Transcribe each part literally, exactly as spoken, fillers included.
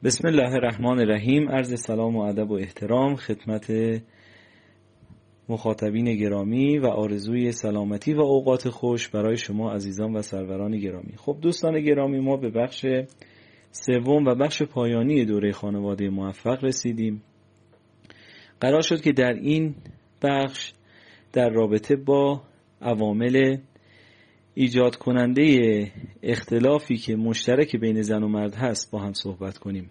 بسم الله الرحمن الرحیم. عرض سلام و ادب و احترام خدمت مخاطبین گرامی و آرزوی سلامتی و اوقات خوش برای شما عزیزان و سروران گرامی. خب دوستان گرامی، ما به بخش سوم و بخش پایانی دوره خانواده موفق رسیدیم. قرار شد که در این بخش در رابطه با عوامل ایجاد کننده اختلافی که مشترک بین زن و مرد هست با هم صحبت کنیم.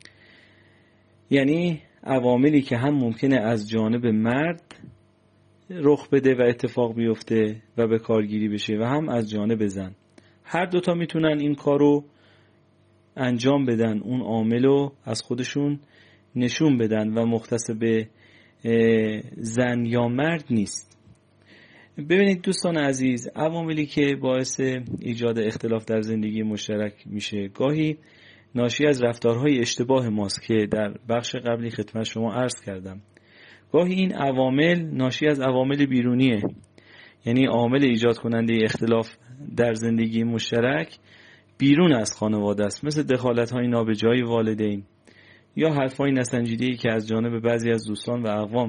یعنی عواملی که هم ممکنه از جانب مرد رخ بده و اتفاق بیفته و به کارگیری بشه و هم از جانب زن. هر دوتا میتونن این کارو انجام بدن، اون عاملو از خودشون نشون بدن و مختص به زن یا مرد نیست. ببینید دوستان عزیز، عواملی که باعث ایجاد اختلاف در زندگی مشترک میشه گاهی ناشی از رفتارهای اشتباه ماست که در بخش قبلی خدمت شما عرض کردم. گاهی این عوامل ناشی از عوامل بیرونیه، یعنی عامل ایجاد کننده اختلاف در زندگی مشترک بیرون از خانواده است، مثل دخالت‌های نابجای والدین یا حرف‌های نسنجیده‌ای که از جانب بعضی از دوستان و اقوام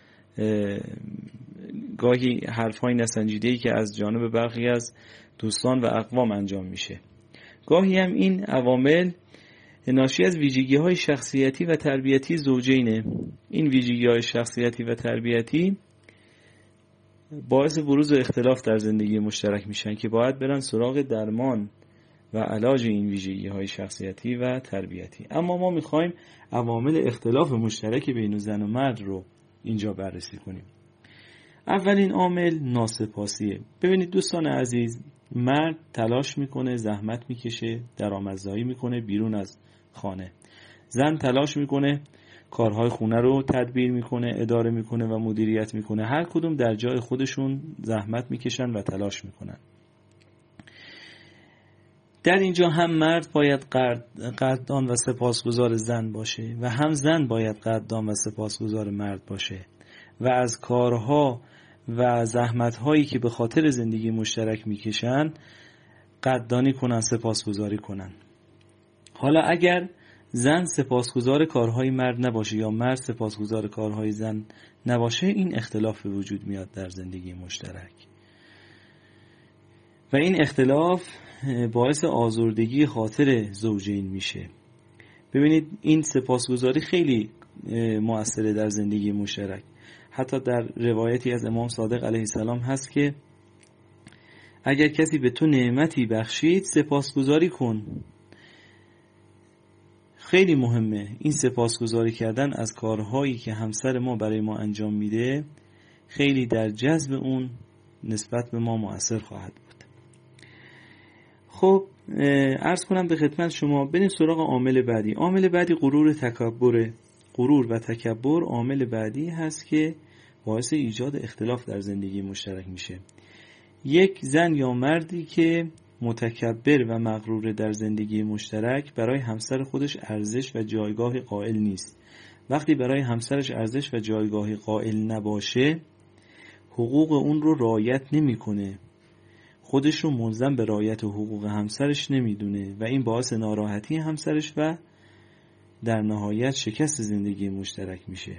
گاهی حرف‌های نسنجیده‌ای که از جانب برخی از دوستان و اقوام انجام میشه. گاهی هم این عوامل ناشی از ویژگی‌های شخصیتی و تربیتی زوجینه. این ویژگی‌های شخصیتی و تربیتی باعث بروز اختلاف در زندگی مشترک میشن که باید برن سراغ درمان و علاج این ویژگی‌های شخصیتی و تربیتی. اما ما می‌خوایم عوامل اختلاف مشترک بین زن و مرد رو اینجا بررسی کنیم. اولین عامل ناسپاسیه. ببینید دوستان عزیز، مرد تلاش میکنه، زحمت میکشه، درآمدزایی میکنه بیرون از خانه. زن تلاش میکنه، کارهای خونه رو تدبیر میکنه، اداره میکنه و مدیریت میکنه. هر کدوم در جای خودشون زحمت میکشن و تلاش میکنن. در اینجا هم مرد باید قدردان و سپاسگزار زن باشه و هم زن باید قدردان و سپاسگزار مرد باشه و از کارها و زحمت‌هایی که به خاطر زندگی مشترک میکشن قدردانی کنن، سپاسگزاری کنن. حالا اگر زن سپاسگزار کارهای مرد نباشه یا مرد سپاسگزار کارهای زن نباشه، این اختلاف به وجود میاد در زندگی مشترک و این اختلاف باعث آزردگی خاطر زوجین میشه. ببینید این سپاسگزاری خیلی مؤثره در زندگی مشترک. حتی در روایتی از امام صادق علیه السلام هست که اگر کسی به تو نعمتی بخشید سپاسگزاری کن. خیلی مهمه این سپاسگزاری کردن از کارهایی که همسر ما برای ما انجام میده، خیلی در جذب اون نسبت به ما مؤثر خواهد بود. خب عرض کنم به خدمت شما، بریم سراغ عامل بعدی. عامل بعدی غرور تکبره. غرور و تکبر عامل بعدی هست که باعث ایجاد اختلاف در زندگی مشترک میشه. یک زن یا مردی که متکبر و مغرور در زندگی مشترک برای همسر خودش ارزش و جایگاه قائل نیست. وقتی برای همسرش ارزش و جایگاه قائل نباشه، حقوق اون رو رعایت نمیکنه، خودش رو ملزم به رعایت حقوق همسرش نمیدونه و این باعث ناراحتی همسرش و در نهایت شکست زندگی مشترک میشه.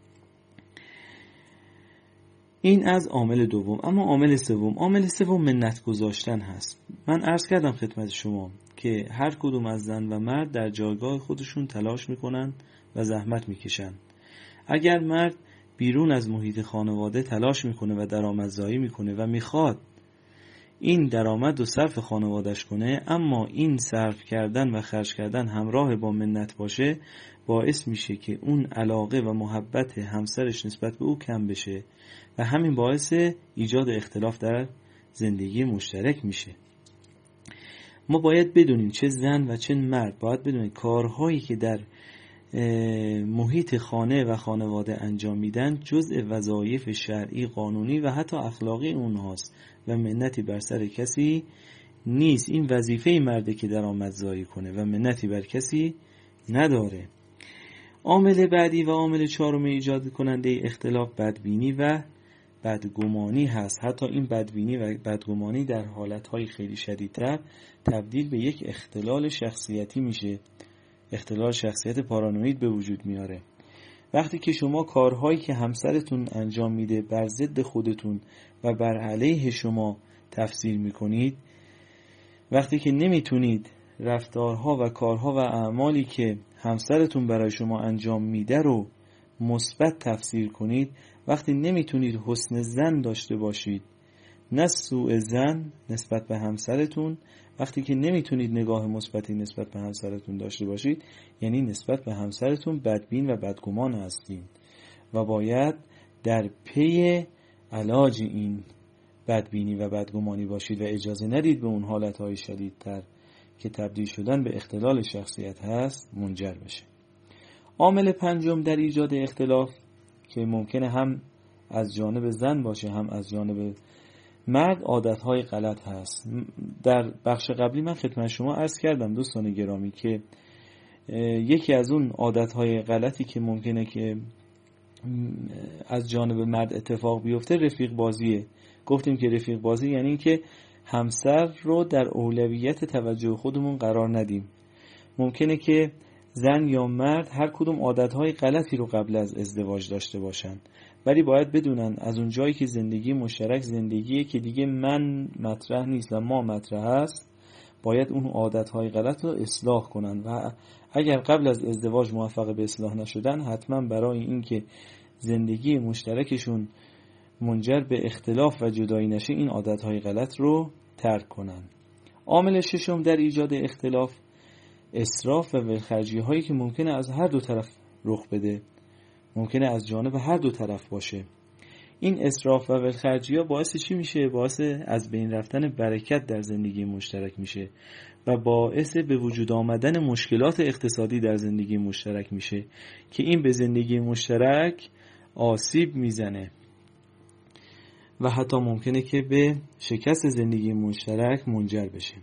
این از عامل دوم. اما عامل سوم، عامل سوم منت گذاشتن هست. من عرض کردم خدمت شما که هر کدوم از زن و مرد در جایگاه خودشون تلاش میکنن و زحمت میکشن. اگر مرد بیرون از محیط خانواده تلاش میکنه و درآمدزایی میکنه و میخواد این درآمد رو صرف خانوادش کنه، اما این صرف کردن و خرج کردن همراه با منت باشه، باعث میشه که اون علاقه و محبت همسرش نسبت به او کم بشه و همین باعث ایجاد اختلاف در زندگی مشترک میشه. ما باید بدونیم، چه زن و چه مرد باید بدونیم کارهایی که در محیط خانه و خانواده انجام میدن جزء وظایف شرعی، قانونی و حتی اخلاقی اونهاست و منتی بر سر کسی نیست. این وظیفه مرده که درآمدزایی کنه و منتی بر کسی نداره. عامل بعدی و عامل چهارم ایجاد کننده اختلاف بدبینی و بدگمانی هست. حتی این بدبینی و بدگمانی در حالتهای خیلی شدیدتر تبدیل به یک اختلال شخصیتی میشه اختلال شخصیت پارانوید به وجود میاره. وقتی که شما کارهایی که همسرتون انجام میده بر ضد خودتون و بر علیه شما تفسیر میکنید، وقتی که نمیتونید رفتارها و کارها و اعمالی که همسرتون برای شما انجام میده رو مثبت تفسیر کنید، وقتی نمیتونید حسن ظن داشته باشید نه سوء ظن نسبت به همسرتون، وقتی که نمیتونید نگاه مثبتی نسبت به همسرتون داشته باشید، یعنی نسبت به همسرتون بدبین و بدگمان هستین و باید در پی علاج این بدبینی و بدگمانی باشید و اجازه ندید به اون حالتهای شدیدتر که تبدیل شدن به اختلال شخصیت هست منجر بشه. عامل پنجم در ایجاد اختلاف که ممکنه هم از جانب زن باشه هم از جانب مرد، عادتهای غلط هست. در بخش قبلی من خدمت شما عرض کردم دوستان گرامی که یکی از اون عادتهای غلطی که ممکنه که از جانب مرد اتفاق بیفته رفیق بازیه. گفتیم که رفیق بازی یعنی این که همسر رو در اولویت توجه خودمون قرار ندیم. ممکنه که زن یا مرد هر کدوم عادتهای غلطی رو قبل از ازدواج داشته باشن، ولی باید بدونن از اون جایی که زندگی مشترک زندگیه که دیگه من مطرح نیست و ما مطرح هست، باید اون عادتهای غلط رو اصلاح کنن و اگر قبل از ازدواج موفق به اصلاح نشدن، حتما برای این که زندگی مشترکشون منجر به اختلاف و جدایی نشه این عادتهای غلط رو ترک کنن. عامل ششم در ایجاد اختلاف اسراف و ولخرجی هایی که ممکنه از هر دو طرف رخ بده، ممکنه از جانب هر دو طرف باشه. این اسراف و ولخرجی ها باعث چی میشه؟ باعث از بین رفتن برکت در زندگی مشترک میشه و باعث به وجود آمدن مشکلات اقتصادی در زندگی مشترک میشه که این به زندگی مشترک آسیب میزنه و حتی ممکنه که به شکست زندگی مشترک منجر بشه.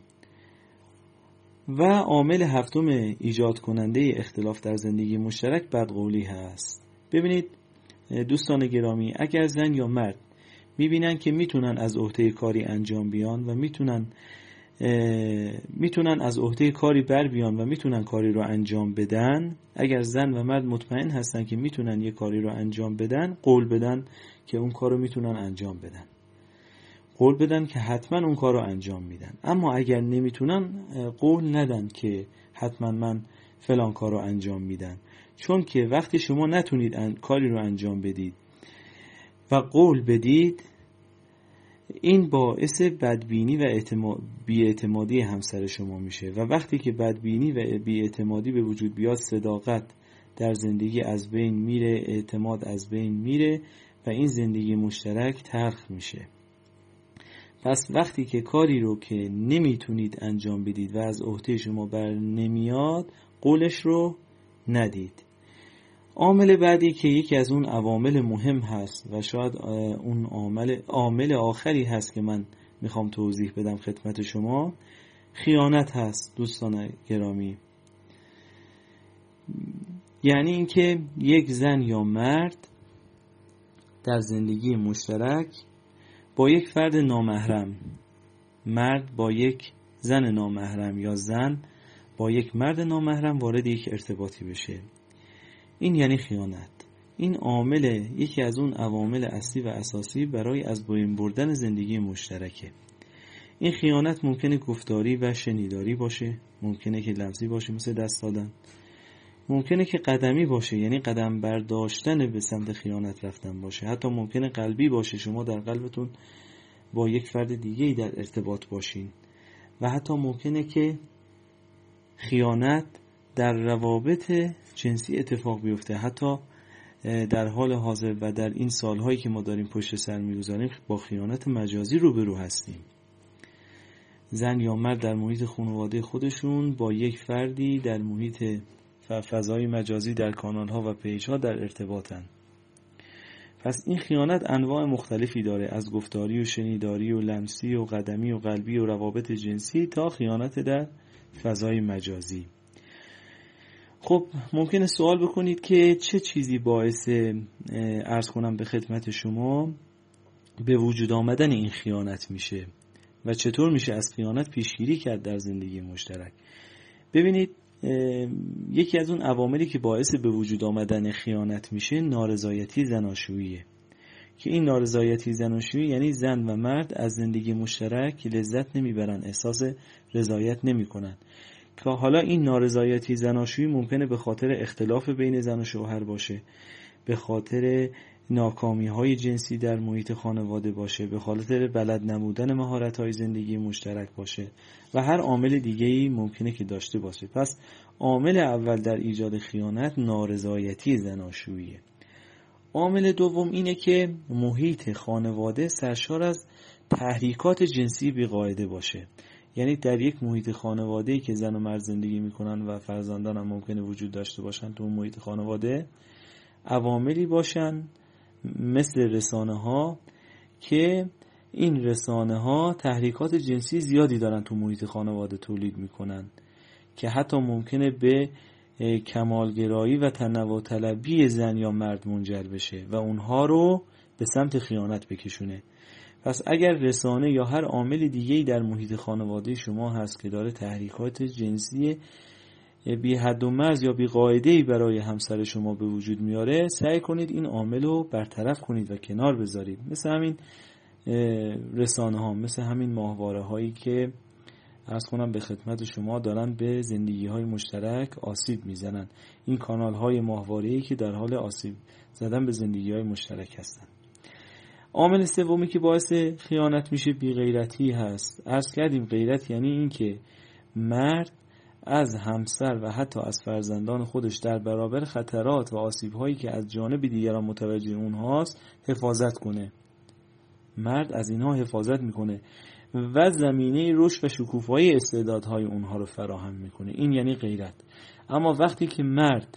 و عامل هفتم ایجاد کننده اختلاف در زندگی مشترک بدقولی هست. ببینید دوستان گرامی، اگر زن یا مرد میبینن که میتونن از عهده کاری انجام بیان و میتونن میتونن از عهده کاری بر بیان و میتونن کاری رو انجام بدن، اگر زن و مرد مطمئن هستن که میتونن یه کاری رو انجام بدن، قول بدن که اون کار رو میتونن انجام بدن، قول بدن که حتما اون کار رو انجام میدن. اما اگر نمیتونن قول ندن که حتما من فلان کار رو انجام میدن، چون که وقتی شما نتونید کاری رو انجام بدید و قول بدید، این باعث بدبینی و بی‌اعتمادی همسر شما میشه و وقتی که بدبینی و بی‌اعتمادی به وجود بیاد، صداقت در زندگی از بین میره، اعتماد از بین میره و این زندگی مشترک تلخ میشه. پس وقتی که کاری رو که نمیتونید انجام بدید و از عهده شما بر نمیاد، قولش رو ندید. عامل بعدی که یکی از اون عوامل مهم هست و شاید اون عامل عامل آخری هست که من میخوام توضیح بدم خدمت شما، خیانت هست دوستان گرامی. یعنی اینکه یک زن یا مرد در زندگی مشترک با یک فرد نامحرم، مرد با یک زن نامحرم یا زن با یک مرد نامحرم وارد یک ارتباطی بشه، این یعنی خیانت. این عامل یکی از اون عوامل اصلی و اساسی برای از بین بردن زندگی مشترکه. این خیانت ممکنه گفتاری و شنیداری باشه، ممکنه که لفظی باشه مثل دست دادن، ممکنه که قدمی باشه یعنی قدم برداشتن به سمت خیانت رفتن باشه، حتی ممکنه قلبی باشه، شما در قلبتون با یک فرد دیگه‌ای در ارتباط باشین و حتی ممکنه که خیانت در روابط جنسی اتفاق بیفته. حتی در حال حاضر و در این سالهایی که ما داریم پشت سر میگذاریم با خیانت مجازی روبرو هستیم. زن یا مرد در محیط خانواده خودشون با یک فردی در محیط فضای مجازی در کانال‌ها و پیج‌ها در ارتباطن. پس این خیانت انواع مختلفی داره، از گفتاری و شنیداری و لمسی و قدمی و قلبی و روابط جنسی تا خیانت در فضای مجازی. خب ممکنه سوال بکنید که چه چیزی باعث عرض کنم به خدمت شما به وجود آمدن این خیانت میشه و چطور میشه از خیانت پیشگیری کرد در زندگی مشترک. ببینید یکی از اون عواملی که باعث به وجود آمدن خیانت میشه نارضایتی زناشوییه، که این نارضایتی زناشویی یعنی زن و مرد از زندگی مشترک لذت نمیبرن، احساس رضایت نمیکنن. که حالا این نارضایتی زناشویی ممکنه به خاطر اختلاف بین زن و شوهر باشه، به خاطر ناکامی های جنسی در محیط خانواده باشه، به خاطر بلد نبودن مهارت های زندگی مشترک باشه و هر عامل دیگه‌ای ممکنه که داشته باشه. پس عامل اول در ایجاد خیانت نارضایتی زناشوییه. عامل دوم اینه که محیط خانواده سرشار از تحریکات جنسی بی‌قاعده باشه. یعنی در یک محیط خانواده‌ای که زن و مرد زندگی میکنن و فرزندان هم ممکنه وجود داشته باشن تو اون محیط خانواده، عواملی باشن مثل رسانه ها که این رسانه ها تحریکات جنسی زیادی دارن تو محیط خانواده تولید میکنن که حتی ممکنه به کمالگرایی و تنوع طلبی زن یا مرد منجر بشه و اونها رو به سمت خیانت بکشونه. پس اگر رسانه یا هر عامل دیگه‌ای در محیط خانواده شما هست که داره تحریکات جنسی بی حد و مرز یا بی قاعده‌ای برای همسر شما به وجود میاره، سعی کنید این عامل رو برطرف کنید و کنار بذارید. مثل همین رسانه ها، مثل همین ماهواره هایی که عرض کنم به خدمت شما دارن به زندگی های مشترک آسیب میزنن. این کانال های ماهواره‌ای که در حال آسیب زدن به زندگی های مشترک هستن. عامل سومی که باعث خیانت میشه بی غیرتی هست. عرض کردیم غیرت یعنی این که مرد از همسر و حتی از فرزندان خودش در برابر خطرات و آسیب‌هایی که از جانب دیگران متوجه اونهاست حفاظت کنه. مرد از اینها حفاظت میکنه و زمینه رشد و شکوفایی استعدادهای اونها رو فراهم میکنه. این یعنی غیرت. اما وقتی که مرد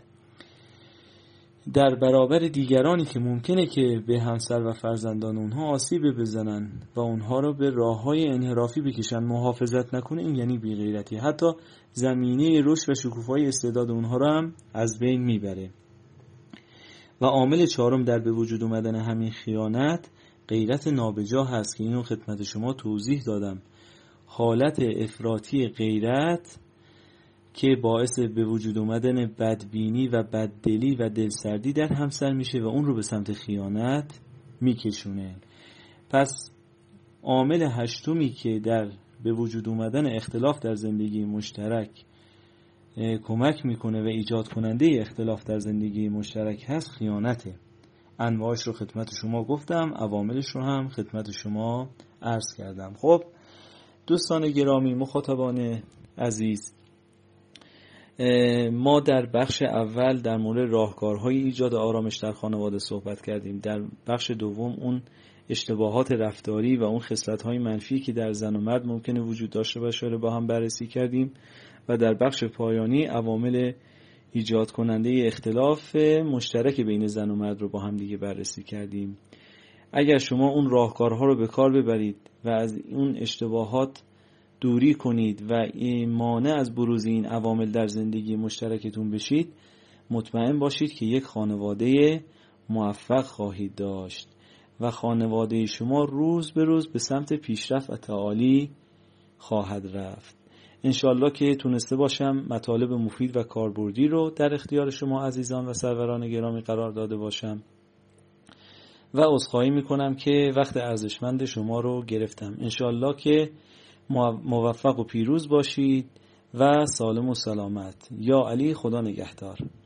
در برابر دیگرانی که ممکنه که به همسر و فرزندان اونها آسیب بزنن و اونها رو به راههای انحرافی بکشن محافظت نکنه، این یعنی بی‌غیرتی. حتی زمینه رشد و شکوفایی استعداد اونها رو هم از بین میبره. و عامل چهارم در به وجود اومدن همین خیانت غیرت نابجا هست که اینو خدمت شما توضیح دادم. حالت افراطی غیرت که باعث به وجود اومدن بدبینی و بددلی و دلسردی در همسر میشه و اون رو به سمت خیانت میکشونه. پس عامل هشتمی که در به وجود اومدن اختلاف در زندگی مشترک کمک میکنه و ایجاد کننده اختلاف در زندگی مشترک هست خیانته. انواعش رو خدمت شما گفتم، عواملش رو هم خدمت شما عرض کردم. خب دوستان گرامی، مخاطبان عزیز، ما در بخش اول در مورد راهکارهای ایجاد آرامش در خانواده صحبت کردیم. در بخش دوم اون اشتباهات رفتاری و اون خصلت‌های منفی که در زن و مرد ممکنه وجود داشته باشه رو با هم بررسی کردیم و در بخش پایانی عوامل ایجاد کننده اختلاف مشترک بین زن و مرد رو با هم دیگه بررسی کردیم. اگر شما اون راهکارها رو به کار ببرید و از اون اشتباهات دوری کنید و مانع از بروز این عوامل در زندگی مشترکتون بشید، مطمئن باشید که یک خانواده موفق خواهید داشت و خانواده شما روز به روز به سمت پیشرفت و تعالی خواهد رفت. انشالله که تونسته باشم مطالب مفید و کاربردی رو در اختیار شما عزیزان و سروران گرامی قرار داده باشم و عذرخواهی میکنم که وقت ارزشمند شما رو گرفتم. انشالله که موفق و پیروز باشید و سالم و سلامت. یا علی، خدا نگهدار.